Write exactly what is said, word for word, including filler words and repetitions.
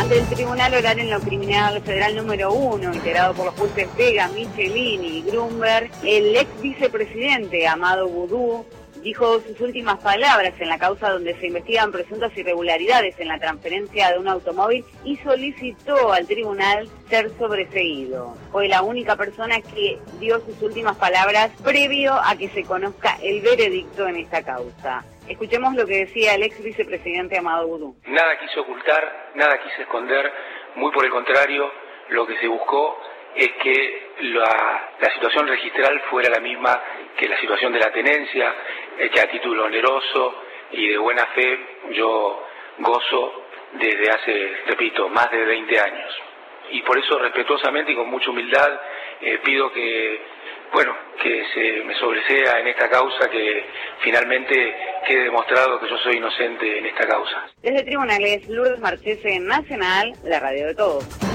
Ante el Tribunal Oral en lo Criminal Federal número uno, integrado por los jueces Vega, Michelini y Grunberg, el ex vicepresidente Amado Boudou dijo sus últimas palabras en la causa donde se investigan presuntas irregularidades en la transferencia de un automóvil y solicitó al tribunal ser sobreseído. Fue la única persona que dio sus últimas palabras previo a que se conozca el veredicto en esta causa. Escuchemos lo que decía el ex vicepresidente Amado Boudou. Nada quise ocultar, nada quise esconder, muy por el contrario, lo que se buscó es que la, la situación registral fuera la misma que la situación de la tenencia, hecha a título oneroso y de buena fe. Yo gozo desde hace, repito, más de veinte años. Y por eso, respetuosamente y con mucha humildad, eh, pido que, bueno, que se me sobresea en esta causa, que finalmente quede demostrado que yo soy inocente en esta causa. Desde Tribunales, Lourdes Marchese, Nacional, la radio de todos.